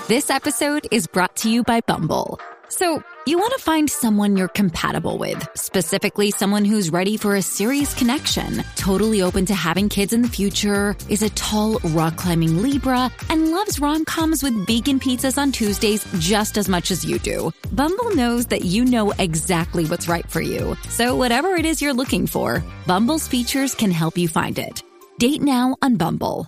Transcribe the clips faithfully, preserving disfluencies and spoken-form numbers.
This episode is brought to you by Bumble. So, you want to find someone you're compatible with, specifically someone who's ready for a serious connection, totally open to having kids in the future, is a tall, rock-climbing Libra, and loves rom-coms with vegan pizzas on Tuesdays just as much as you do. Bumble knows that you know exactly what's right for you. So whatever it is you're looking for, Bumble's features can help you find it. Date now on Bumble.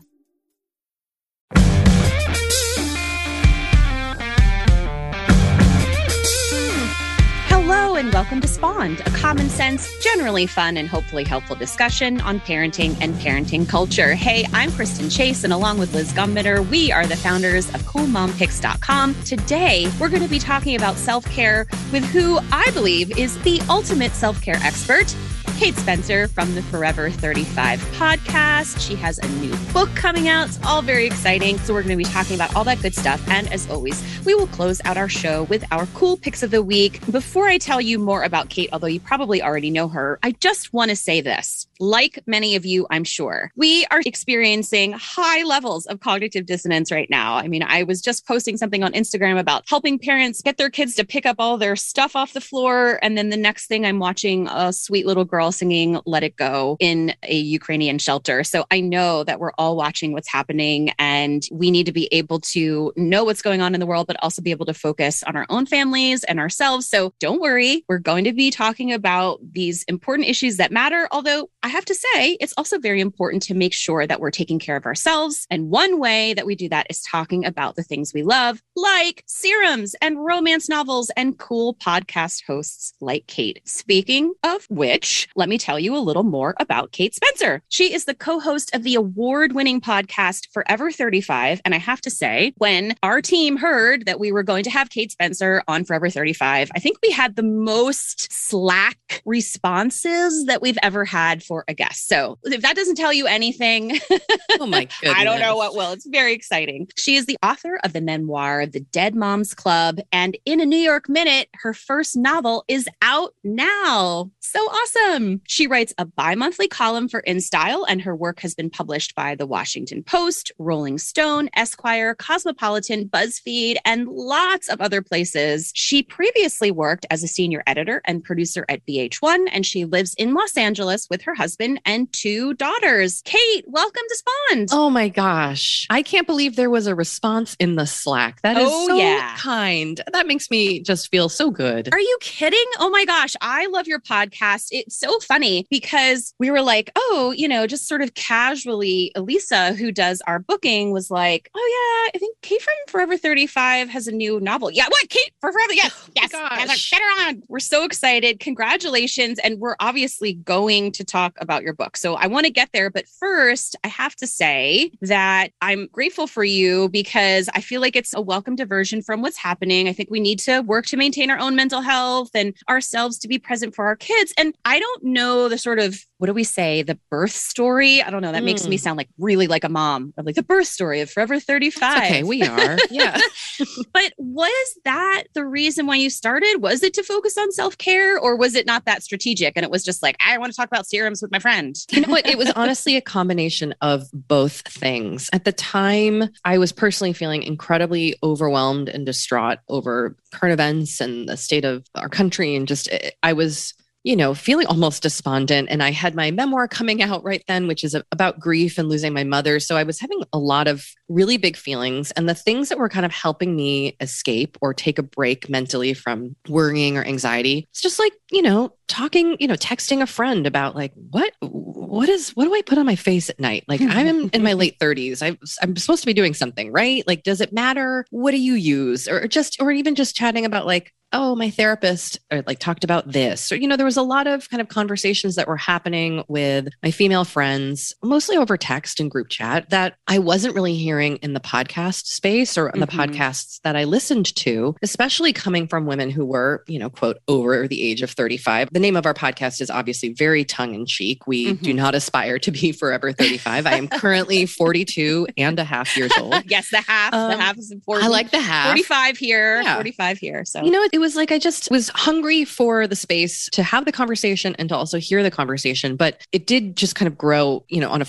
Hello and welcome to Spawned, a common sense, generally fun, and hopefully helpful discussion on parenting and parenting culture. Hey, I'm Kristen Chase, and along with Liz Gumbitter, we are the founders of cool mom picks dot com. Today, we're going to be talking about self-care with who I believe is the ultimate self-care expert, Kate Spencer from the Forever thirty-five podcast. She has a new book coming out. It's all very exciting. So we're going to be talking about all that good stuff. And as always, we will close out our show with our cool picks of the week. Before I tell you more about Kate, although you probably already know her, I just want to say this. Like many of you, I'm sure, we are experiencing high levels of cognitive dissonance right now. I mean, I was just posting something on Instagram about helping parents get their kids to pick up all their stuff off the floor. And then the next thing I'm watching a sweet little girl singing Let It Go in a Ukrainian shelter. So I know that we're all watching what's happening and we need to be able to know what's going on in the world, but also be able to focus on our own families and ourselves. So don't worry, we're going to be talking about these important issues that matter. Although I have to say, it's also very important to make sure that we're taking care of ourselves. And one way that we do that is talking about the things we love, like serums and romance novels and cool podcast hosts like Kate. Speaking of which, let me tell you a little more about Kate Spencer. She is the co-host of the award-winning podcast Forever thirty-five. And I have to say, when our team heard that we were going to have Kate Spencer on Forever thirty-five, I think we had the most Slack responses that we've ever had for a guest. So if that doesn't tell you anything, oh my goodness, I don't know what will. It's very exciting. She is the author of the memoir, The Dead Moms Club. And in a New York Minute, her first novel is out now. So awesome. She writes a bi-monthly column for InStyle, and her work has been published by The Washington Post, Rolling Stone, Esquire, Cosmopolitan, BuzzFeed, and lots of other places. She previously worked as a senior editor and producer at V H one, and she lives in Los Angeles with her husband and two daughters. Kate, welcome to Spawned. Oh my gosh. I can't believe there was a response in the Slack. That is oh, so yeah. kind. That makes me just feel so good. Are you kidding? Oh my gosh. I love your podcast. It's so funny because we were like, oh, you know, just sort of casually, Elisa, who does our booking, was like, oh yeah, I think Kate from Forever thirty-five has a new novel. Yeah, what? Kate for Forever? Yes, oh yes. I like, get her on. We're so excited. Congratulations. And we're obviously going to talk about your book. So I want to get there. But first, I have to say that I'm grateful for you because I feel like it's a welcome diversion from what's happening. I think we need to work to maintain our own mental health and ourselves to be present for our kids. And I don't know the sort of, what do we say, the birth story? I don't know. That mm. makes me sound like really like a mom. I'm like the birth story of Forever thirty-five. That's okay, we are. Yeah. But was that the reason why you started? Was it to focus on self-care, or was it not that strategic? And it was just like, I want to talk about serums with my friend. You know what? It was honestly a combination of both things. At the time, I was personally feeling incredibly overwhelmed and distraught over current events and the state of our country. And just, I was, you know, feeling almost despondent. And I had my memoir coming out right then, which is about grief and losing my mother. So I was having a lot of really big feelings. And the things that were kind of helping me escape or take a break mentally from worrying or anxiety, it's just like, you know, talking, you know, texting a friend about like, what, what is, what do I put on my face at night? Like I'm in, in my late thirties. I, I'm supposed to be doing something, right? Like, does it matter? What do you use? Or just, or even just chatting about like, oh, my therapist or like talked about this. Or, you know, there was a lot of kind of conversations that were happening with my female friends, mostly over text and group chat, that I wasn't really hearing in the podcast space or in the mm-hmm. podcasts that I listened to, especially coming from women who were, you know, quote, over the age of thirty-five. The name of our podcast is obviously very tongue in cheek. We mm-hmm. do not aspire to be forever thirty-five. I am currently forty-two and a half years old. Yes, the half, um, the half is important. I like the half. forty-five here, yeah. forty-five here. So, you know, it, it was like, I just was hungry for the space to have the conversation and to also hear the conversation, but it did just kind of grow, you know, on a fluke.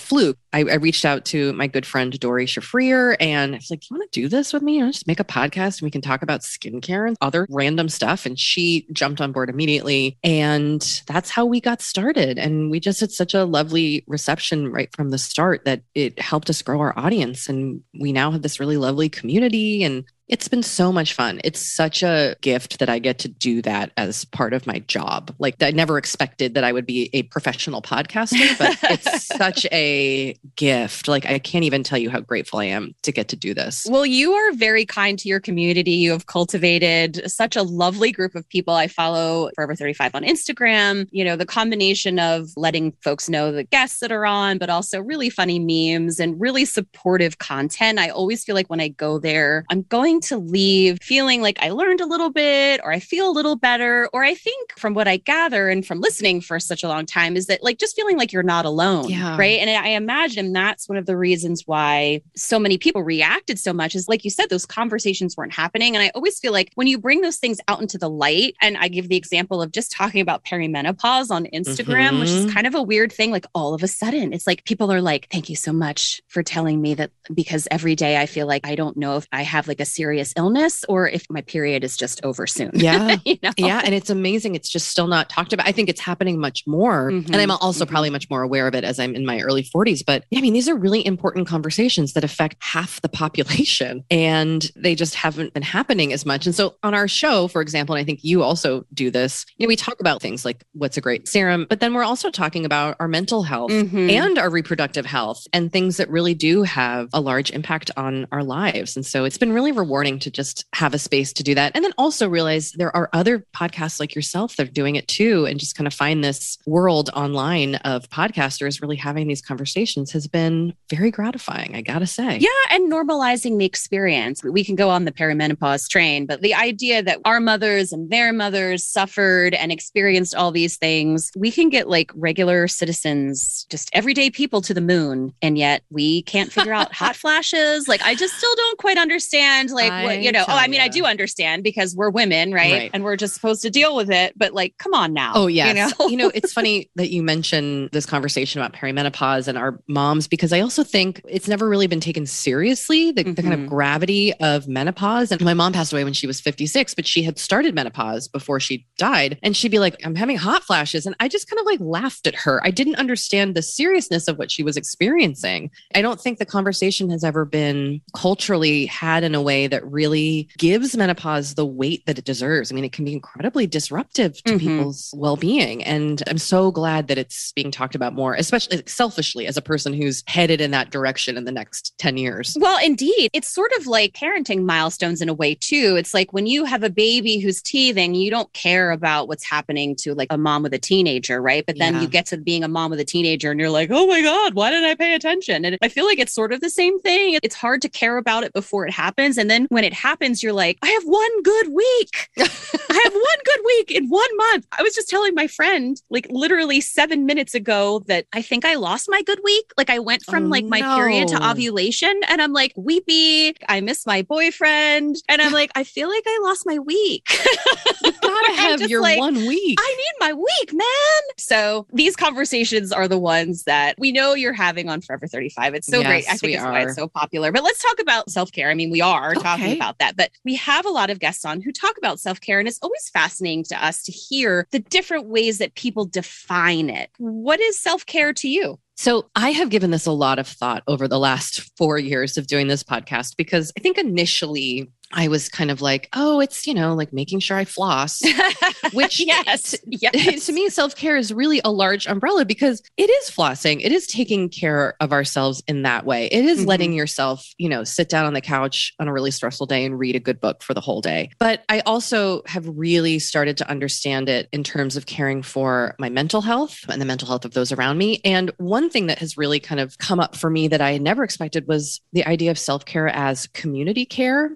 I, I reached out to my good friend, Dory Shafrir, and I was like, you want to do this with me? You know, just make a podcast and we can talk about skincare and other random stuff. And she jumped on board immediately. And that's how we got started. And we just had such a lovely reception right from the start that it helped us grow our audience. And we now have this really lovely community, and it's been so much fun. It's such a gift that I get to do that as part of my job. Like, I never expected that I would be a professional podcaster, but it's such a gift. Like, I can't even tell you how grateful I am to get to do this. Well, you are very kind to your community. You have cultivated such a lovely group of people. I follow Forever thirty-five on Instagram. You know, the combination of letting folks know the guests that are on, but also really funny memes and really supportive content. I always feel like when I go there, I'm going to leave feeling like I learned a little bit, or I feel a little better, or I think from what I gather and from listening for such a long time is that like just feeling like you're not alone, yeah. right? And I imagine that's one of the reasons why so many people reacted so much is, like you said, those conversations weren't happening. And I always feel like when you bring those things out into the light, and I give the example of just talking about perimenopause on Instagram, mm-hmm. which is kind of a weird thing, like all of a sudden it's like people are like, thank you so much for telling me that, because every day I feel like I don't know if I have like a serious illness or if my period is just over soon. Yeah. you know? Yeah. And it's amazing. It's just still not talked about. I think it's happening much more. Mm-hmm. And I'm also mm-hmm. probably much more aware of it as I'm in my early forties. But yeah, I mean, these are really important conversations that affect half the population, and they just haven't been happening as much. And so on our show, for example, and I think you also do this, you know, we talk about things like what's a great serum, but then we're also talking about our mental health mm-hmm. and our reproductive health and things that really do have a large impact on our lives. And so it's been really rewarding to just have a space to do that. And then also realize there are other podcasts like yourself that are doing it too. And just kind of find this world online of podcasters really having these conversations has been very gratifying, I gotta say. Yeah. And normalizing the experience. We can go on the perimenopause train, but the idea that our mothers and their mothers suffered and experienced all these things, we can get like regular citizens, just everyday people to the moon. And yet we can't figure out hot flashes. Like, I just still don't quite understand like I what, you know, oh, I mean, you. I do understand because we're women, right? right? And we're just supposed to deal with it. But like, come on now. Oh, yes. You know, you know it's funny that you mention this conversation about perimenopause and our moms, because I also think it's never really been taken seriously, the, mm-hmm. the kind of gravity of menopause. And my mom passed away when she was fifty-six, but she had started menopause before she died. And she'd be like, I'm having hot flashes. And I just kind of like laughed at her. I didn't understand the seriousness of what she was experiencing. I don't think the conversation has ever been culturally had in a way that really gives menopause the weight that it deserves. I mean, it can be incredibly disruptive to mm-hmm. people's well-being. And I'm so glad that it's being talked about more, especially selfishly as a person who's headed in that direction in the next ten years. Well, indeed. It's sort of like parenting milestones in a way too. It's like when you have a baby who's teething, you don't care about what's happening to like a mom with a teenager, right? But then yeah. you get to being a mom with a teenager and you're like, oh my God, why didn't I pay attention? And I feel like it's sort of the same thing. It's hard to care about it before it happens. And then when it happens, you're like, I have one good week. I have one good week in one month. I was just telling my friend, like literally seven minutes ago, that I think I lost my good week. Like I went from oh, like my no. period to ovulation and I'm like weepy. I miss my boyfriend. And I'm like, I feel like I lost my week. You gotta have your like, one week. I need my week, man. So these conversations are the ones that we know you're having on Forever thirty-five. It's so yes, great. I think it's are. why it's so popular. But let's talk about self-care. I mean, we are okay. talking about that, but we have a lot of guests on who talk about self-care. And it's always fascinating to us to hear the different ways that people define it. What is self-care to you? So I have given this a lot of thought over the last four years of doing this podcast, because I think initially I was kind of like, oh, it's, you know, like making sure I floss, which yes, t- yes. to me, self-care is really a large umbrella, because it is flossing. It is taking care of ourselves in that way. It is mm-hmm. letting yourself, you know, sit down on the couch on a really stressful day and read a good book for the whole day. But I also have really started to understand it in terms of caring for my mental health and the mental health of those around me. And one thing that has really kind of come up for me that I never expected was the idea of self-care as community care, that the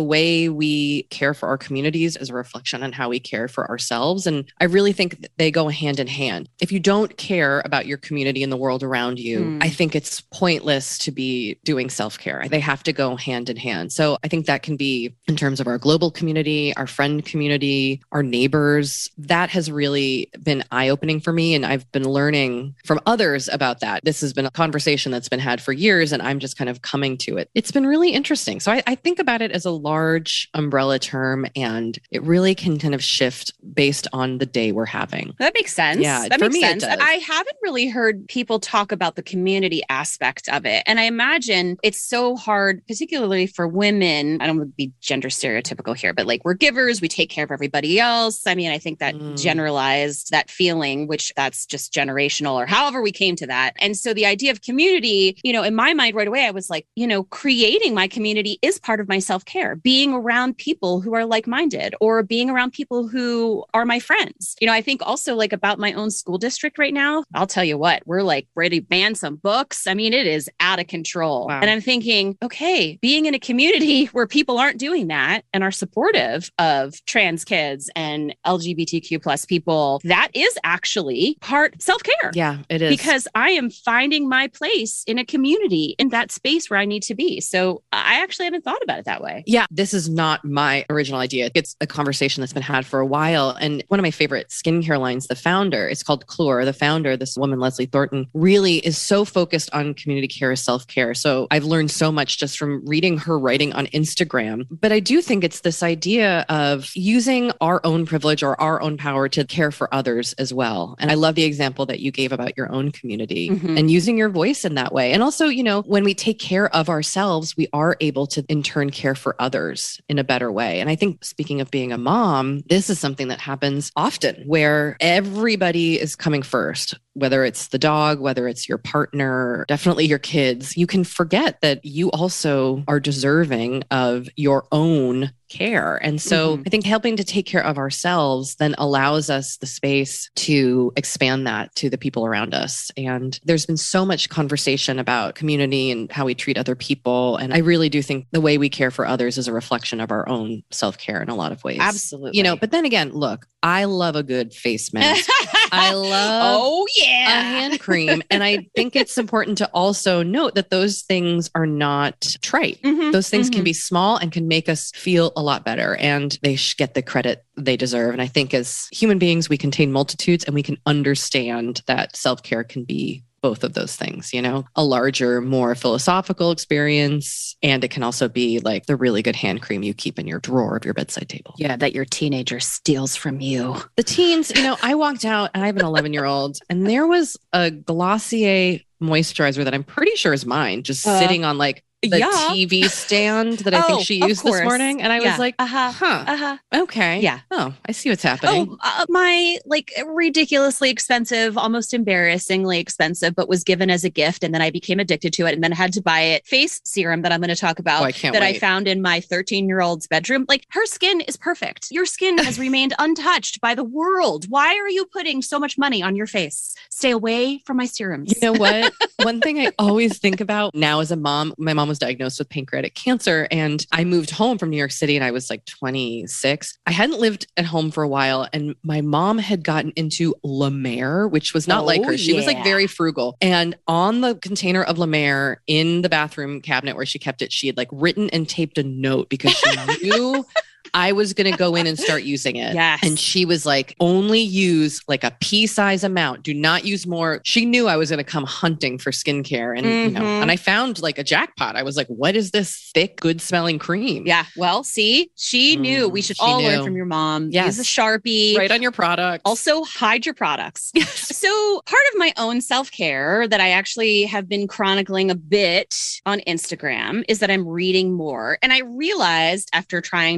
way we care for our communities is a reflection on how we care for ourselves. And I really think that they go hand in hand. If you don't care about your community and the world around you, mm. I think it's pointless to be doing self-care. They have to go hand in hand. So I think that can be in terms of our global community, our friend community, our neighbors. That has really been eye-opening for me. And I've been learning from others about that. This has been a conversation that's been had for years, and I'm just kind of coming to it. It's been really interesting. So I, I think about it as a large umbrella term, and it really can kind of shift based on the day we're having. That makes sense. Yeah, that for makes me, sense. it does. I haven't really heard people talk about the community aspect of it. And I imagine it's so hard, particularly for women. I don't want to be gender stereotypical here, but like we're givers, we take care of everybody else. I mean, I think that mm. generalized that feeling, which that's just generational or however we came to that. And so the idea of community, you know, in my mind right away, I was like, you know, creating my community is part of my self-care, being around people who are like-minded or being around people who are my friends. You know, I think also like about my own school district right now, I'll tell you what, we're like ready to ban some books. I mean, it is out of control. Wow. And I'm thinking, okay, being in a community where people aren't doing that and are supportive of trans kids and L G B T Q plus people, that is actually part self-care. Yeah, it is. Because I am finding my place in a community in that space where I need to be. So I actually haven't thought about it that way. Yeah, this is not my original idea. It's a conversation that's been had for a while. And one of my favorite skincare lines, the founder, it's called Clore. The founder, this woman, Leslie Thornton, really is so focused on community care, self-care. So I've learned so much just from reading her writing on Instagram. But I do think it's this idea of using our own privilege or our own power to care for others as well. And I love the example that you gave about your own community mm-hmm. and using your voice in that way. And also, you know, when we take care of ourselves, we are able to in turn care for others in a better way. And I think speaking of being a mom, this is something that happens often where everybody is coming first, whether it's the dog, whether it's your partner, definitely your kids. You can forget that you also are deserving of your own care. And so mm-hmm. I think helping to take care of ourselves then allows us the space to expand that to the people around us. And there's been so much conversation about community and how we treat other people. And I really do think the way we care for others is a reflection of our own self-care in a lot of ways. Absolutely. You know, but then again, look, I love a good face mask. I love oh, yeah. a hand cream. And I think it's important to also note that those things are not trite. Mm-hmm, those things mm-hmm. can be small and can make us feel a lot better. And they should get the credit they deserve. And I think as human beings, we contain multitudes and we can understand that self-care can be both of those things, you know, a larger, more philosophical experience. And it can also be like the really good hand cream you keep in your drawer of your bedside table. Yeah, that your teenager steals from you. The teens, you know, I walked out and I have an eleven year old and there was a Glossier moisturizer that I'm pretty sure is mine, just uh, sitting on like the yeah. T V stand that I oh, think she used this morning. And I yeah. was like, uh-huh. huh, uh-huh. okay. Yeah. Oh, I see what's happening. Oh, uh, my like ridiculously expensive, almost embarrassingly expensive, but was given as a gift. And then I became addicted to it and then had to buy it. Face serum that I'm going to talk about oh, I can't that wait. I found in my thirteen year old's bedroom. Like her skin is perfect. Your skin has remained untouched by the world. Why are you putting so much money on your face? Stay away from my serums. You know what? One thing I always think about now as a mom, my mom was diagnosed with pancreatic cancer and I moved home from New York City and I was like twenty-six. I hadn't lived at home for a while and my mom had gotten into La Mer, which was not oh, like her. She yeah. was like very frugal. And on the container of La Mer in the bathroom cabinet where she kept it, she had like written and taped a note because she knew I was going to go in and start using it. Yes. And she was like, only use like a pea size amount. Do not use more. She knew I was going to come hunting for skincare. And, mm-hmm. you know, and I found like a jackpot. I was like, what is this thick, good smelling cream? Yeah. Well, see, she mm, knew. We should all knew. learn from your mom. Yes. Use a Sharpie. Write on your products. Also hide your products. Yes. So part of my own self-care that I actually have been chronicling a bit on Instagram is that I'm reading more. And I realized after trying to like trust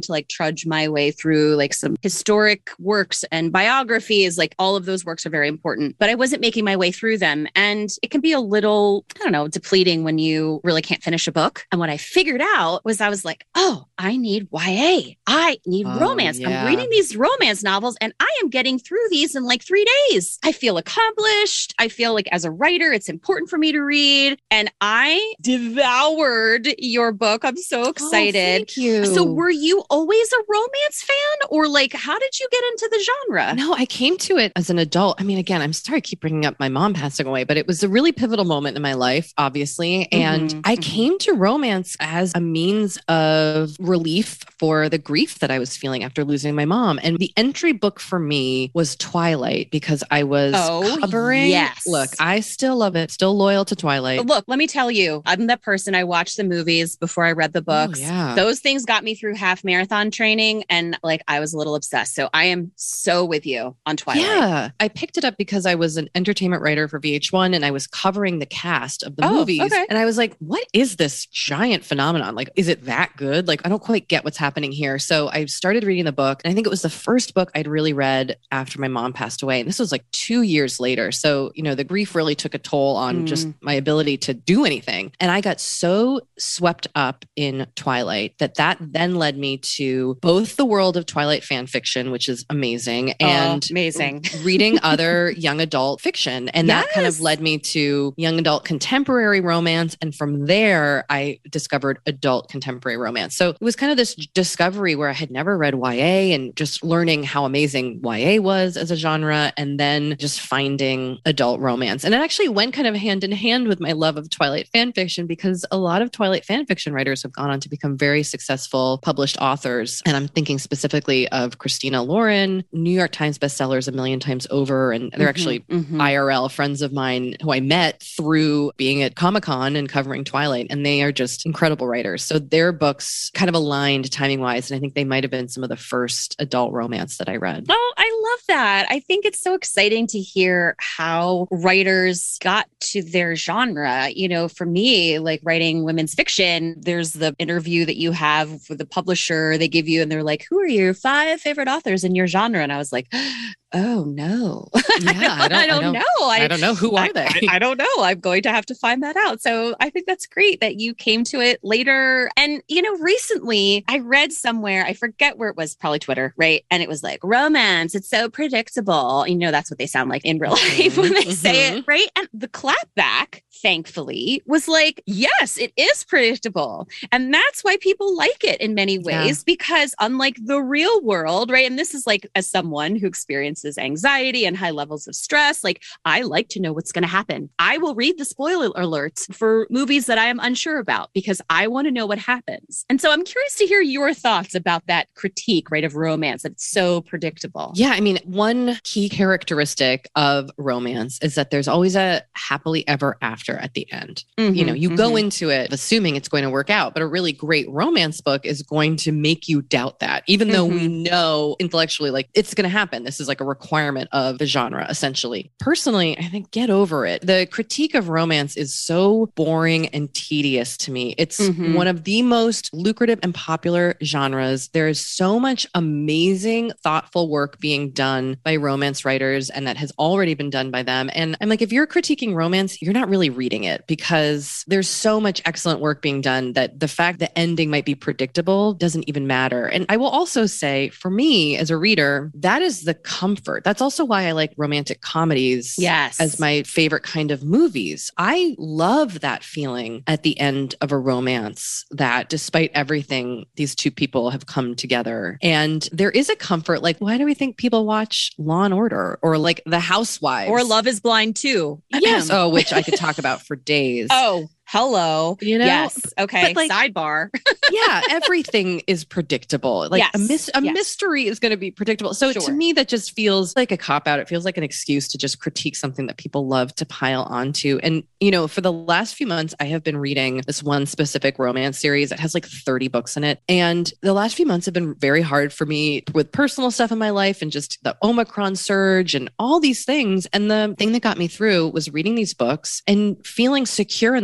trudge my way through like some historic works and biographies. Like all of those works are very important, but I wasn't making my way through them. And it can be a little, I don't know, depleting when you really can't finish a book. And what I figured out was I was like, oh, I need Y A. I need Oh, romance. yeah. I'm reading these romance novels and I am getting through these in like three days. I feel accomplished. I feel like as a writer, it's important for me to read. And I devoured your book. I'm so excited. Oh, thank you. So were you always a romance fan, or like, how did you get into the genre? No, I came to it as an adult. I mean, again, I'm sorry I keep bringing up my mom passing away, but it was a really pivotal moment in my life, obviously. And Mhm, I mhm. came to romance as a means of relief for the grief that I was feeling after losing my mom. And the entry book for me was Twilight because I was Oh, covering. yes. Look, I still love it, still loyal to Twilight. Look, let me tell you, I'm that person. I watched the movies before I read the books. Oh, yeah. Those things got me through half marathon training. And like, I was a little obsessed. So I am so with you on Twilight. Yeah, I picked it up because I was an entertainment writer for V H one and I was covering the cast of the Oh, movies. okay. And I was like, what is this giant phenomenon? Like, is it that good? Like, I don't quite get what's happening here. So I started reading the book. And I think it was the first book I'd really read after my mom passed away. And this was like two years later. So, you know, the grief really took a toll on Mm. just my ability to do anything. And I got so swept up in Twilight that that then led me to both the world of Twilight fan fiction, which is amazing, and Oh, amazing. reading other young adult fiction. And that kind of Yes. led me to young adult contemporary romance. And from there, I discovered adult contemporary romance. So it was kind of this discovery where I had never read Y A and just learning how amazing Y A was as a genre, and then just finding adult romance. And it actually went kind of hand in hand with my love of Twilight fan fiction because a lot of Twilight fan fiction writers have gone on to become very successful published authors. And I'm thinking specifically of Christina Lauren, New York Times bestsellers a million times over. And they're actually Mhm. I R L friends of mine who I met through being at Comic-Con and covering Twilight. And they are just incredible writers. So their books kind of aligned timing wise. And I think they might have been some of the first adult romance that I read. Oh, I love that. I think it's so exciting to hear how writers got to their genre. You know, for me, like writing women's fiction, there's the interview that you have with the publisher. They give you, and they're like, who are your five favorite authors in your genre? And I was like, oh no. Yeah, I, don't, I, don't, know. I don't know. Who are they? I, I don't know. I'm going to have to find that out. So I think that's great that you came to it later. And, you know, recently I read somewhere, I forget where it was, probably Twitter, right? And it was like, romance, it's so predictable. You know, that's what they sound like in real life when they say it, right? And the clapback, thankfully, was like, yes, it is predictable. And that's why people like it in many ways, Yeah. because unlike the real world, right? And this is like, as someone who experiences anxiety and high levels of stress, like I like to know what's going to happen. I will read the spoiler alerts for movies that I am unsure about because I want to know what happens. And so I'm curious to hear your thoughts about that critique, right, of romance, that it's so predictable. Yeah, I mean, one key characteristic of romance is that there's always a happily ever after at the end. Mhm, You know, you go mhm. into it assuming it's going to work out, but a really great romance book is going to make you doubt that, even though we know intellectually, like, it's going to happen. This is like a requirement of the genre, essentially. Personally, I think get over it. The critique of romance is so boring and tedious to me. It's Mhm. one of the most lucrative and popular genres. There is so much amazing, thoughtful work being done by romance writers, and that has already been done by them. And I'm like, if you're critiquing romance, you're not really reading it because there's so much excellent work being done that the fact the ending might be predictable doesn't even matter. And I will also say, for me as a reader, that is the comfort. That's also why I like romantic comedies Yes. as my favorite kind of movies. I love that feeling at the end of a romance that despite everything, these two people have come together. And there is a comfort. Like, why do we think people watch Law and Order or like The Housewives? Or Love is Blind too. Yes. Oh, which I could talk about for days. Oh, hello. You know? Yes. Okay. But, like, Sidebar. Yeah, everything is predictable. Like Yes, a, mis- a yes. mystery is going to be predictable. So Sure. to me, that just feels like a cop out. It feels like an excuse to just critique something that people love to pile onto. And, you know, for the last few months, I have been reading this one specific romance series that has like thirty books in it. And the last few months have been very hard for me with personal stuff in my life and just the Omicron surge and all these things. And the thing that got me through was reading these books and feeling secure in the fact that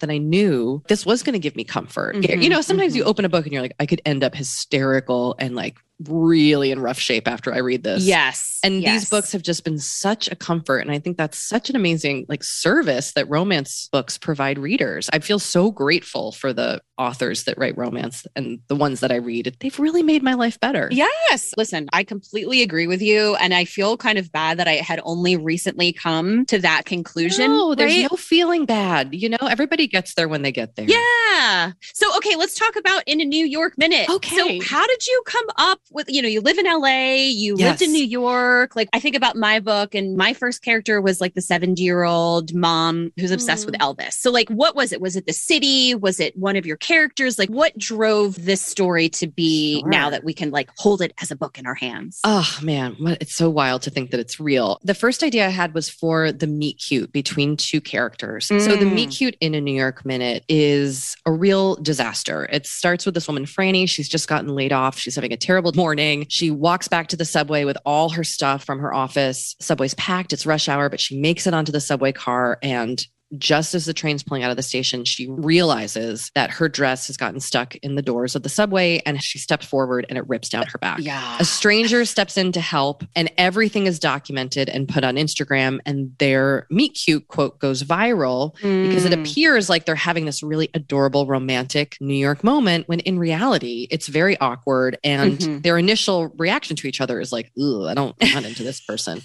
that I knew this was going to give me comfort. Mm-hmm, you know, sometimes mm-hmm. you open a book and you're like, I could end up hysterical and like really in rough shape after I read this. Yes. And yes. these books have just been such a comfort. And I think that's such an amazing like service that romance books provide readers. I feel so grateful for the authors that write romance and the ones that I read. They've really made my life better. Yes. Listen, I completely agree with you. And I feel kind of bad that I had only recently come to that conclusion. No, there's right? no feeling bad. You know, everybody gets there when they get there. Yeah. So, okay, let's talk about In a New York Minute. Okay. So how did you come up with, you know, you live in L A, you yes. lived in New York. Like I think about my book and my first character was like the seventy year old mom who's obsessed mm. with Elvis. So like, what was it? Was it the city? Was it one of your characters? Like what drove this story to be sure. now that we can like hold it as a book in our hands? Oh man, it's so wild to think that it's real. The first idea I had was for the meet cute between two characters. Mm. So the meet cute in A New York Minute is a real disaster. It starts with this woman, Franny. She's just gotten laid off. She's having a terrible morning. She walks back to the subway with all her stuff from her office. Subway's packed. It's rush hour, but she makes it onto the subway car and just as the train's pulling out of the station, she realizes that her dress has gotten stuck in the doors of the subway and she steps forward and it rips down her back. Yeah. A stranger steps in to help and everything is documented and put on Instagram and their meet cute quote goes viral mm. because it appears like they're having this really adorable romantic New York moment when in reality, it's very awkward and mm-hmm. their initial reaction to each other is like, ugh, I don't, I'm not into this person.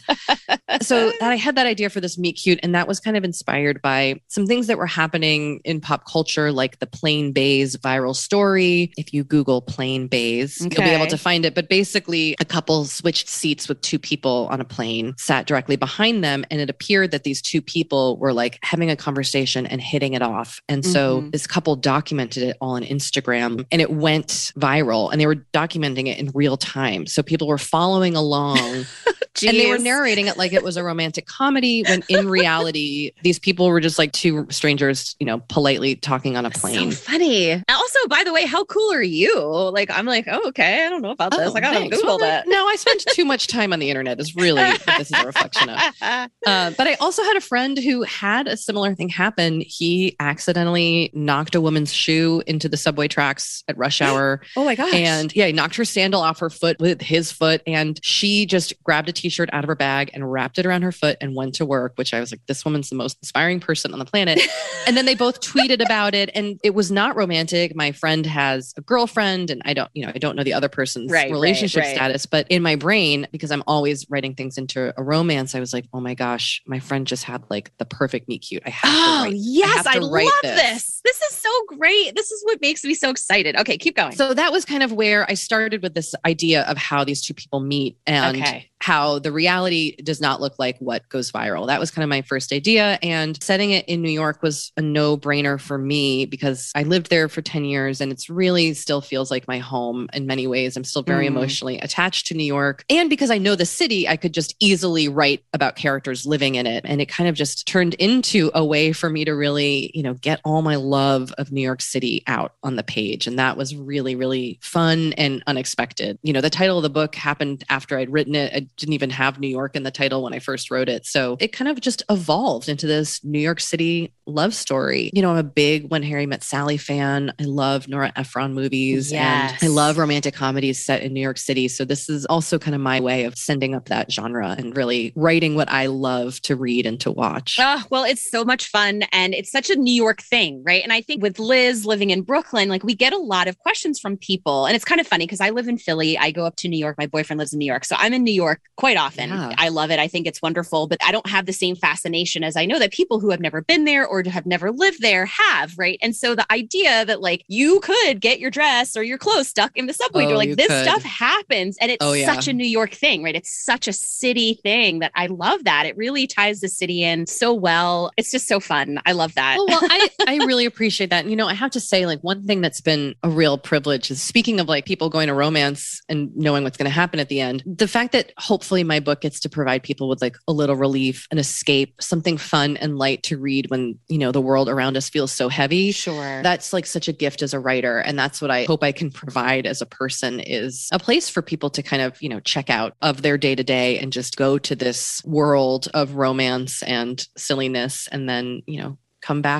So I had that idea for this meet cute and that was kind of inspired by some things that were happening in pop culture, like the Plain Bays viral story. If you Google Plain Bays, okay. you'll be able to find it. But basically, a couple switched seats with two people on a plane, sat directly behind them. And it appeared that these two people were like having a conversation and hitting it off. And so mm-hmm. this couple documented it all on Instagram and it went viral and they were documenting it in real time. So people were following along. And they were narrating it like it was a romantic comedy when in reality, these people were just like two strangers, you know, politely talking on a plane. So funny. And also, by the way, how cool are you? Like, I'm like, oh, okay. I don't know about this. Oh, I gotta thanks. Google well, that. No, I spent too much time on the internet is really what this is a reflection of. Uh, but I also had a friend who had a similar thing happen. He accidentally knocked a woman's shoe into the subway tracks at rush hour. Oh my gosh. And yeah, he knocked her sandal off her foot with his foot. And she just grabbed a t-shirt out of her bag and wrapped it around her foot and went to work, which I was like, this woman's the most inspiring person on the planet. And then they both tweeted about it and it was not romantic. My friend has a girlfriend and I don't, you know, I don't know the other person's right, relationship right, right. status, but in my brain, because I'm always writing things into a romance, I was like, oh my gosh, my friend just had like the perfect meet cute. I have oh, to write, yes, I, I love this. this. This is so great. This is what makes me so excited. Okay, keep going. So that was kind of where I started with this idea of how these two people meet and okay. how the reality does not look like what goes viral. That was kind of my first idea. And setting it in New York was a no-brainer for me because I lived there for ten years and it's really still feels like my home in many ways. I'm still very mm. emotionally attached to New York. And because I know the city, I could just easily write about characters living in it. And it kind of just turned into a way for me to really, you know, get all my love of New York City out on the page. And that was really, really fun and unexpected. You know, the title of the book happened after I'd written it. I didn't even have New York in the title when I first wrote it. So it kind of just evolved into this New York City love story. You know, I'm a big When Harry Met Sally fan. I love Nora Ephron movies yes. and I love romantic comedies set in New York City. So this is also kind of my way of sending up that genre and really writing what I love to read and to watch. Oh, well, it's so much fun and it's such a New York thing, right? And I think with Liz living in Brooklyn, like we get a lot of questions from people. And it's kind of funny because I live in Philly. I go up to New York. My boyfriend lives in New York. So I'm in New York quite often. Yeah. I love it. I think it's wonderful, but I don't have the same fascination as I know that people who have never been there or have never lived there have, right? And so the idea that like you could get your dress or your clothes stuck in the subway oh, door, like this could. stuff happens and it's oh, yeah. such a New York thing, right? It's such a city thing that I love that. It really ties the city in so well. It's just so fun. I love that. Oh, well, I, I really appreciate that. And, you know, I have to say like one thing that's been a real privilege is speaking of like people going to romance and knowing what's going to happen at the end, the fact that hopefully my book gets to provide people with like a little relief, an escape, something fun and light to read when, you know, the world around us feels so heavy. Sure. That's like such a gift as a writer. And that's what I hope I can provide as a person is a place for people to kind of, you know, check out of their day to day and just go to this world of romance and silliness and then, you know, come back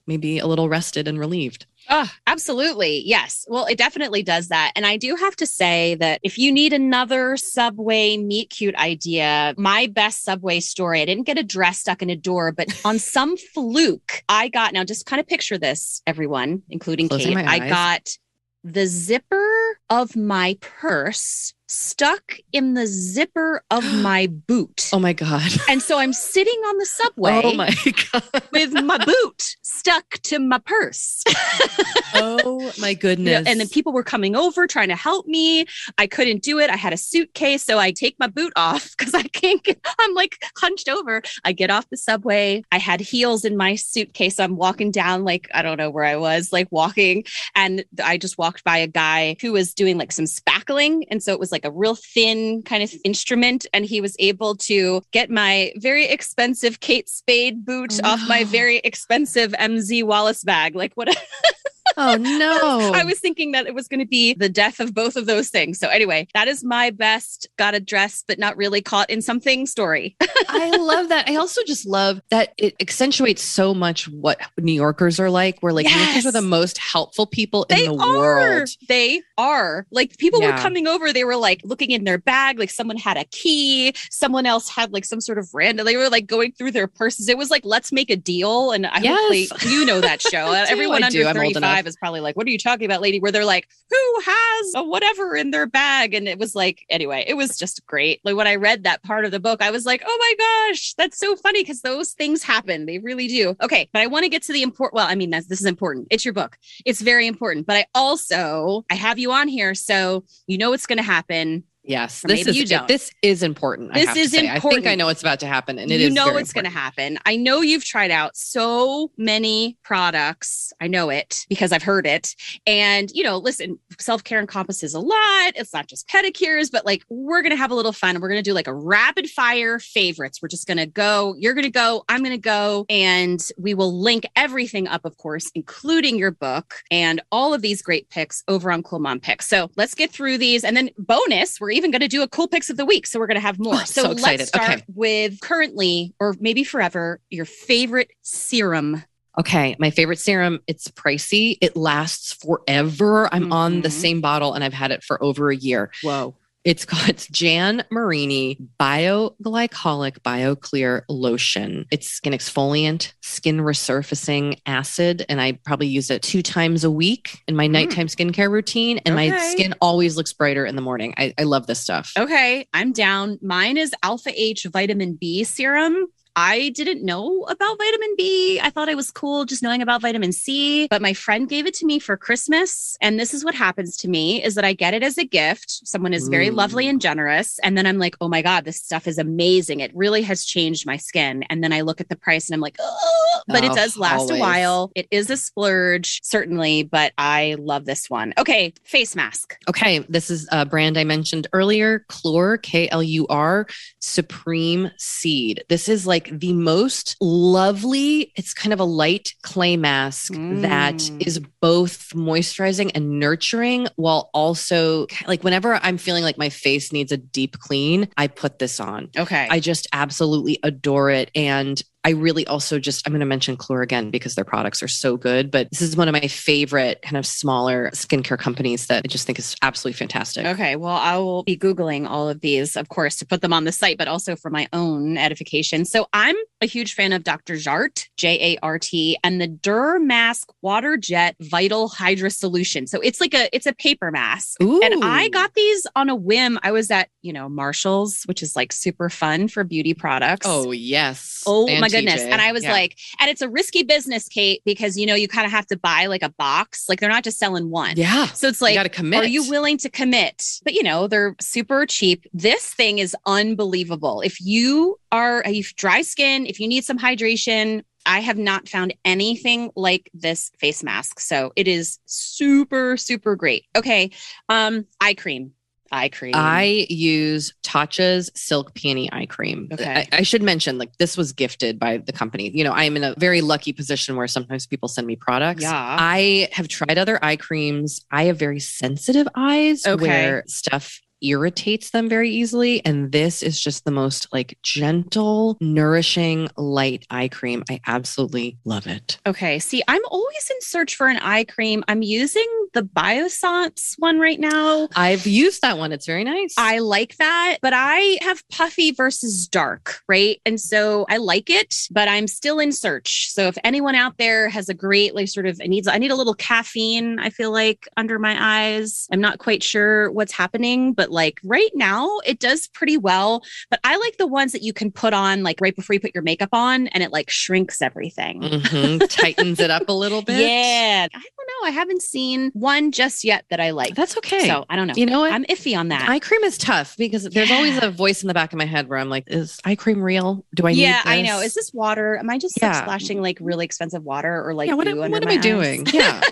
maybe a little rested and relieved. Oh, absolutely. Yes. Well, it definitely does that. And I do have to say that if you need another Subway meet cute idea, my best Subway story, I didn't get a dress stuck in a door, but on some fluke, I got, now just kind of picture this, everyone, including Closing Kate, my I eyes. got the zipper of my purse stuck in the zipper of my boot. Oh my God. And so I'm sitting on the subway Oh my God. with my boot stuck to my purse. Oh my You goodness. know, and then people were coming over trying to help me. I couldn't do it. I had a suitcase. So I take my boot off because I can't get, I'm like hunched over. I get off the subway. I had heels in my suitcase. So I'm walking down, like, I don't know where I was, like walking. And I just walked by a guy who was doing like some spackling. And so it was like a real thin kind of instrument. And he was able to get my very expensive Kate Spade boot Oh, off my no. very expensive M Z Wallace bag. Like what? Oh no. I was thinking that it was going to be the death of both of those things. So anyway, that is my best got a dress, but not really caught in something story. I love that. I also just love that it accentuates so much what New Yorkers are like. We're like, New Yorkers Yes. are the most helpful people They in the are. world. They are. Like people were Yeah. coming over. They were like looking in their bag. Like someone had a key. Someone else had like some sort of random. They were like going through their purses. It was like, let's make a deal. And I Yes. hopefully you know that show. I do, Everyone I under do. I'm old thirty-five enough. is probably like, what are you talking about, lady? Where they're like, who has a whatever in their bag? And it was like, anyway, it was just great. Like when I read that part of the book, I was like, oh my gosh, that's so funny because those things happen. They really do. Okay. But I want to get to the important, well, I mean, that's, this is important. It's your book. It's very important. But I also, I have you on here. So you know what's going to happen. Yes, Or this maybe is you don't. this is important. This I have is to say. I think important. I know what's about to happen, and it you is know very what's going to important. happen. I know you've tried out so many products. I know it because I've heard it. And, you know, listen, self-care encompasses a lot. It's not just pedicures, but like we're going to have a little fun. We're going to do like a rapid fire favorites. We're just going to go. You're going to go. I'm going to go. And we will link everything up, of course, including your book and all of these great picks over on Cool Mom Picks. So let's get through these. And then bonus, we're even going to do a cool picks of the week. So we're going to have more. Oh, so let's excited. start Okay. with currently, or maybe forever, your favorite serum. Okay, my favorite serum. It's pricey. It lasts forever. I'm on the Mhm. same bottle, and I've had it for over a year. Whoa. It's called it's Jan Marini Bioglycolic BioClear Lotion. It's skin exfoliant, skin resurfacing acid, and I probably use it two times a week in my nighttime skincare routine. And my Okay. skin always looks brighter in the morning. I, I love this stuff. Okay, I'm down. Mine is Alpha H Vitamin B Serum. I didn't know about vitamin B. I thought I was cool just knowing about vitamin C, but my friend gave it to me for Christmas. And this is what happens to me is that I get it as a gift. Someone is very Ooh. lovely and generous. And then I'm like, oh my God, this stuff is amazing. It really has changed my skin. And then I look at the price and I'm like, oh, but it Oh, does last always. a while. It is a splurge, certainly, but I love this one. Okay, face mask. Okay, this is a brand I mentioned earlier, Klur, K L U R, Supreme Seed. This is like the most lovely, it's kind of a light clay mask that Mm. is both moisturizing and nurturing while also like whenever I'm feeling like my face needs a deep clean, I put this on. Okay. I just absolutely adore it. And I really also just, I'm going to mention Klur again because their products are so good, but this is one of my favorite kind of smaller skincare companies that I just think is absolutely fantastic. Okay, well, I will be Googling all of these, of course, to put them on the site, but also for my own edification. So I'm a huge fan of Doctor Jart, J A R T, and the Dermask Water Jet Vital Hydra Solution. So it's like a, it's a paper mask. Ooh. And I got these on a whim. I was at, you know, Marshall's, which is like super fun for beauty products. Oh, yes. Oh And my goodness. T J. And I was Yeah. like, and it's a risky business, Kate, because, you know, you kind of have to buy like a box. Like they're not just selling one. yeah. So it's You like, got to commit. are you willing to commit? But you know, they're super cheap. This thing is unbelievable. If you are, you have dry skin, if you need some hydration, I have not found anything like this face mask. So it is super, super great. Okay. Um, eye cream. Eye cream. I use Tatcha's Silk Peony Eye Cream. Okay. I, I should mention, like, this was gifted by the company. You know, I am in a very lucky position where sometimes people send me products. Yeah. I have tried other eye creams. I have very sensitive eyes Okay. where stuff irritates them very easily. And this is just the most like gentle, nourishing, light eye cream. I absolutely love it. Okay. See, I'm always in search for an eye cream. I'm using the Biossance one right now. I've used that one. It's very nice. I like that, but I have puffy versus dark, right? And so I like it, but I'm still in search. So if anyone out there has a great, like sort of, it needs, I need a little caffeine, I feel like, under my eyes. I'm not quite sure what's happening, but like right now it does pretty well. But I like the ones that you can put on like right before you put your makeup on and it like shrinks everything. Mm-hmm. Tightens it up a little bit. Yeah. I don't know. I haven't seen one just yet that I like. That's okay. So I don't know. You know what? I'm iffy on that. Eye cream is tough because there's Yeah. always a voice in the back of my head where I'm like, is eye cream real? Do I yeah, need this? I know. Is this water? Am I just Yeah. like splashing like really expensive water or like yeah, what, glue under what am my I eyes? doing? Yeah.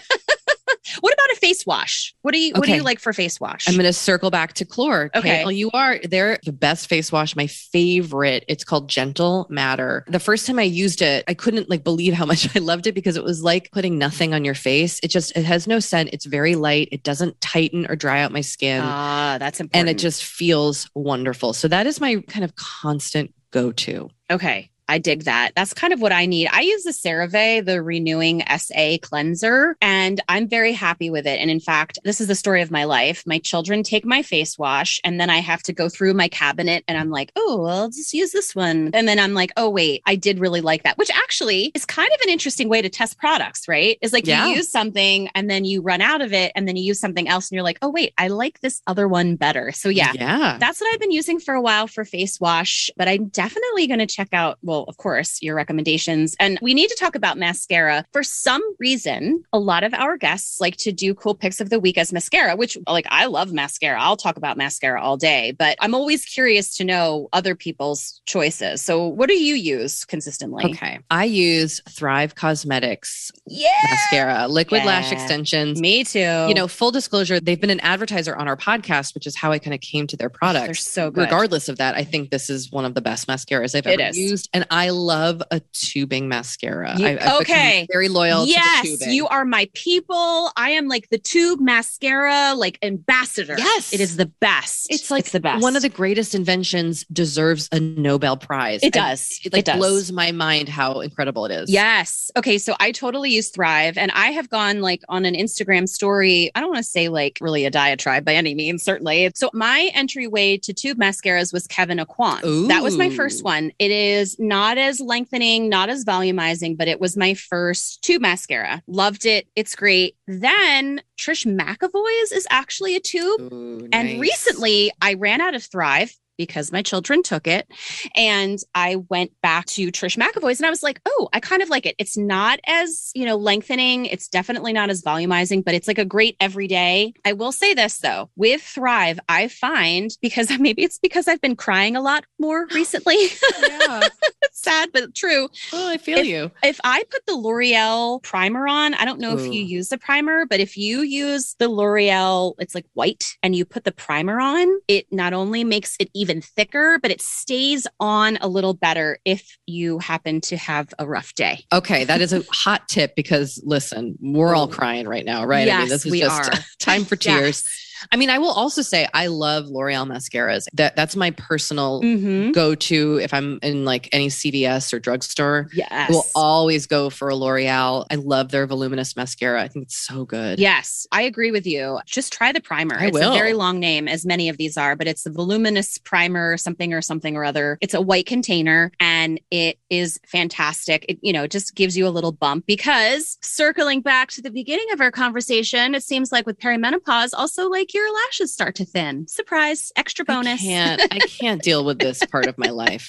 What about a face wash? What do you What do Okay. you like for face wash? I'm going to circle back to Chlor. Okay. Well, you are. They're the best face wash. My favorite. It's called Gentle Matter. The first time I used it, I couldn't like believe how much I loved it because it was like putting nothing on your face. It just, it has no scent. It's very light. It doesn't tighten or dry out my skin. Ah, that's important. And it just feels wonderful. So that is my kind of constant go-to. okay. I dig that. That's kind of what I need. I use the CeraVe, the Renewing S A cleanser, and I'm very happy with it. And in fact, this is the story of my life. My children take my face wash and then I have to go through my cabinet and I'm like, oh, well, I'll just use this one. And then I'm like, oh, wait, I did really like that, which actually is kind of an interesting way to test products, right? Is like Yeah. you use something and then you run out of it and then you use something else and you're like, oh, wait, I like this other one better. So yeah. Yeah. That's what I've been using for a while for face wash, but I'm definitely going to check out, well, of course, your recommendations. And we need to talk about mascara. For some reason, a lot of our guests like to do cool picks of the week as mascara, which like I love mascara. I'll talk about mascara all day, but I'm always curious to know other people's choices. So what do you use consistently? Okay. I use Thrive Cosmetics Yeah. mascara, liquid lash Yeah. extensions. Me too. You know, full disclosure, they've been an advertiser on our podcast, which is how I kind of came to their product. They're so good. Regardless of that, I think this is one of the best mascaras I've It ever is. used. And I love a tubing mascara. You- I, I've okay. become very loyal Yes, to the tubing. you are my people. I am like the tube mascara, like ambassador. Yes. It is the best. It's like the best. one of the greatest inventions deserves a Nobel Prize. It I- does. it like It does. blows my mind how incredible it is. Yes. Okay. So I totally use Thrive and I have gone like on an Instagram story. I don't want to say like really a diatribe by any means, certainly. So my entryway to tube mascaras was Kevin Aquan. That was my Ooh. first one. It is not as lengthening, not as volumizing, but it was my first tube mascara. Loved it. It's great. Then Trish McAvoy's is actually a tube. Ooh, And nice. recently I ran out of Thrive because my children took it. And I went back to Trish McAvoy's and I was like, oh, I kind of like it. It's not as, you know, lengthening. It's definitely not as volumizing, but it's like a great everyday. I will say this though, with Thrive, I find because maybe it's because I've been crying a lot more recently. Yeah. It's sad, but true. Oh, I feel If- you. If I put the L'Oreal primer on, I don't know if you Ooh. use the primer, but if you use the L'Oreal, it's like white, and you put the primer on, it not only makes it even thicker, but it stays on a little better if you happen to have a rough day. Okay, that is a hot tip because listen, we're all Oh. crying right now, right? I mean, Yes, this is we just are. time for tears. Yes. I mean, I will also say I love L'Oreal mascaras. That that's my personal Mm-hmm. go-to if I'm in like any C V S or drugstore. Yes. I will always go for a L'Oreal. I love their voluminous mascara. I think it's so good. Yes, I agree with you. Just try the primer. I it's will. a very long name, as many of these are, but it's the voluminous primer, something or something or other. It's a white container and it is fantastic. It, you know, just gives you a little bump because circling back to the beginning of our conversation, it seems like with perimenopause, also like your lashes start to thin. Surprise, extra bonus. I can't, I can't deal with this part of my life.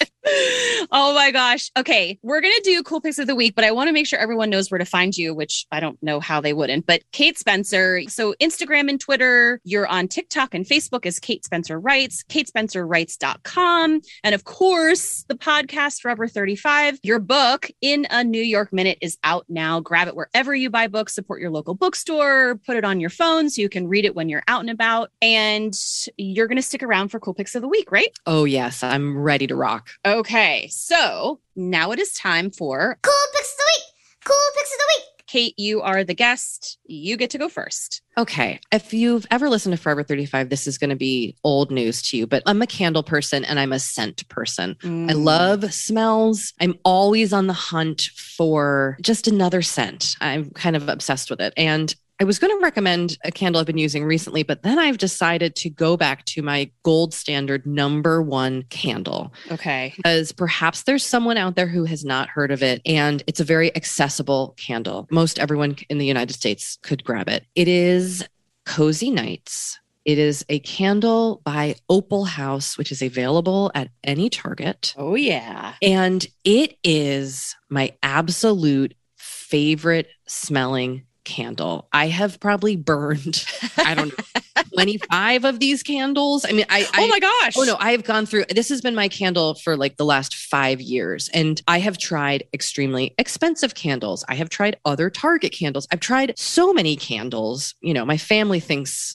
Oh my gosh. Okay. We're going to do cool picks of the week, but I want to make sure everyone knows where to find you, which I don't know how they wouldn't, but Kate Spencer. So Instagram and Twitter, you're on TikTok and Facebook as Kate Spencer Writes, kate spencer writes dot com. And of course, the podcast Forever thirty-five, your book In a New York Minute is out now. Grab it wherever you buy books, support your local bookstore, put it on your phone so you can read it when you're out and about. And you're going to stick around for cool picks of the week, right? Oh yes, I'm ready to rock. Okay, so now it is time for Cool Picks of the Week! Cool Picks of the Week! Kate, you are the guest. You get to go first. Okay. If you've ever listened to Forever thirty-five, this is going to be old news to you, but I'm a candle person and I'm a scent person. Mm. I love smells. I'm always on the hunt for just another scent. I'm kind of obsessed with it. And I was going to recommend a candle I've been using recently, but then I've decided to go back to my gold standard number one candle. Okay. Because perhaps there's someone out there who has not heard of it, and it's a very accessible candle. Most everyone in the United States could grab it. It is Cozy Nights. It is a candle by Opal House, which is available at any Target. Oh, yeah. And it is my absolute favorite smelling candle. I have probably burned, I don't know, twenty-five of these candles. I mean, I, I, oh my gosh. Oh no, I have gone through, this has been my candle for like the last five years. And I have tried extremely expensive candles. I have tried other Target candles. I've tried so many candles. You know, my family thinks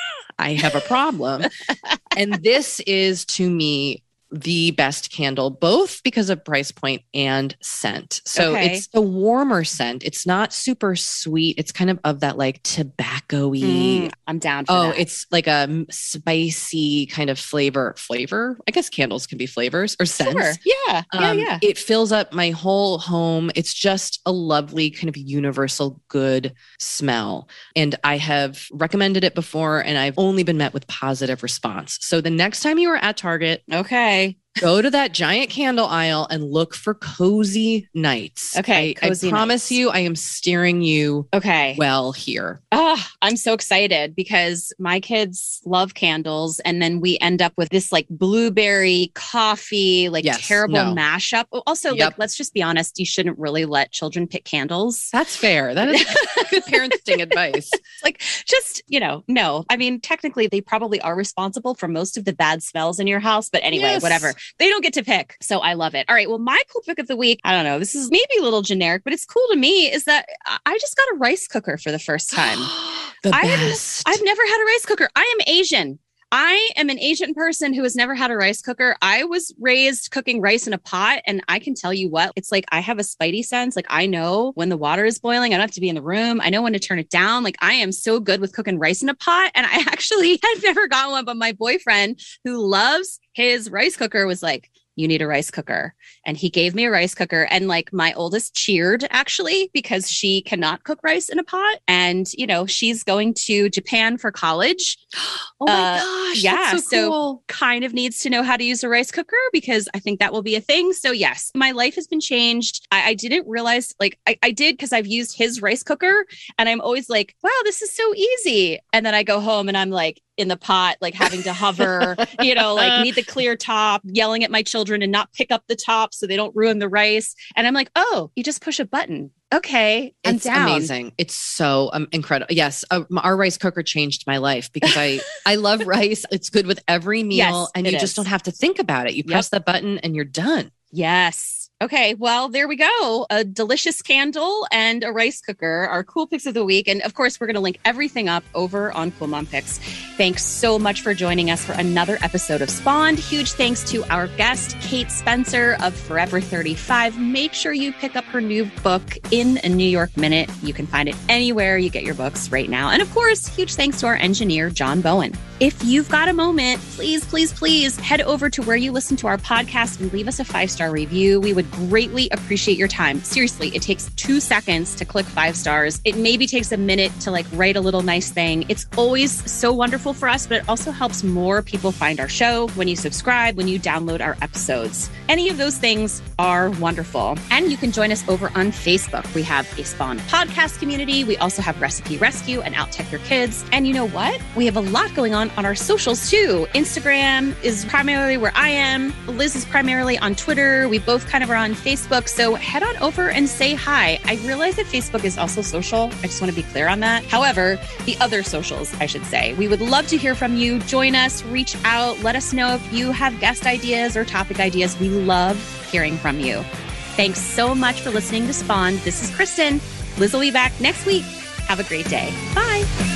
I have a problem. And this is to me the best candle, both because of price point and scent. So okay. It's a warmer scent. It's not super sweet. It's kind of of that like tobacco-y. Mm, I'm down for oh, that. It's like a spicy kind of flavor. Flavor? I guess candles can be flavors or scents. Sure. Yeah. Yeah, um, yeah. It fills up my whole home. It's just a lovely kind of universal good smell. And I have recommended it before and I've only been met with positive response. So the next time you are at Target, okay. go to that giant candle aisle and look for Cozy Nights. Okay. I, Cozy I promise Nights. you, I am steering you okay. well here. Oh, I'm so excited because my kids love candles. And then we end up with this like blueberry coffee, like yes, terrible no. mashup. Also, yep. like, let's just be honest. You shouldn't really let children pick candles. That's fair. That is good parenting advice. Like, just, you know, no. I mean, technically, they probably are responsible for most of the bad smells in your house. But anyway, yes. whatever. They don't get to pick. So I love it. All right. Well, my cool pick of the week, I don't know, this is maybe a little generic, but it's cool to me, is that I just got a rice cooker for the first time. the I best. Have, I've never had a rice cooker. I am Asian. I am an Asian person who has never had a rice cooker. I was raised cooking rice in a pot. And I can tell you what, it's like I have a spidey sense. Like I know when the water is boiling, I don't have to be in the room. I know when to turn it down. Like I am so good with cooking rice in a pot. And I actually had never gotten one, but my boyfriend who loves his rice cooker was like, you need a rice cooker. And he gave me a rice cooker. And like my oldest cheered actually because she cannot cook rice in a pot. And, you know, she's going to Japan for college. Oh my uh, gosh. Yeah. That's so, cool. So kind of needs to know how to use a rice cooker because I think that will be a thing. So yes, my life has been changed. I, I didn't realize like I, I did because I've used his rice cooker and I'm always like, wow, this is so easy. And then I go home and I'm like, in the pot, like having to hover, you know, like need the clear top, yelling at my children and not pick up the top so they don't ruin the rice. And I'm like, oh, you just push a button. Okay. I'm it's down. Amazing. It's so um, incredible. Yes. Uh, our rice cooker changed my life because I, I love rice. It's good with every meal yes, and you is. just don't have to think about it. You press yep. the button and you're done. Yes. Okay, well, there we go. A delicious candle and a rice cooker, our cool picks of the week. And of course, we're going to link everything up over on Cool Mom Picks. Thanks so much for joining us for another episode of Spawned. Huge thanks to our guest, Kate Spencer of Forever thirty-five. Make sure you pick up her new book, In a New York Minute. You can find it anywhere you get your books right now. And of course, huge thanks to our engineer, John Bowen. If you've got a moment, please, please, please head over to where you listen to our podcast and leave us a five-star review. We would greatly appreciate your time. Seriously, it takes two seconds to click five stars. It maybe takes a minute to like write a little nice thing. It's always so wonderful for us, but it also helps more people find our show when you subscribe, when you download our episodes. Any of those things are wonderful. And you can join us over on Facebook. We have a Spawn podcast community. We also have Recipe Rescue and Out Tech Your Kids. And you know what? We have a lot going on on our socials too. Instagram is primarily where I am. Liz is primarily on Twitter. We both kind of are on Facebook. So head on over and say hi. I realize that Facebook is also social. I just want to be clear on that. However, the other socials, I should say. We would love to hear from you. Join us, reach out, let us know if you have guest ideas or topic ideas. We love hearing from you. Thanks so much for listening to Spawn. This is Kristen. Liz will be back next week. Have a great day. Bye.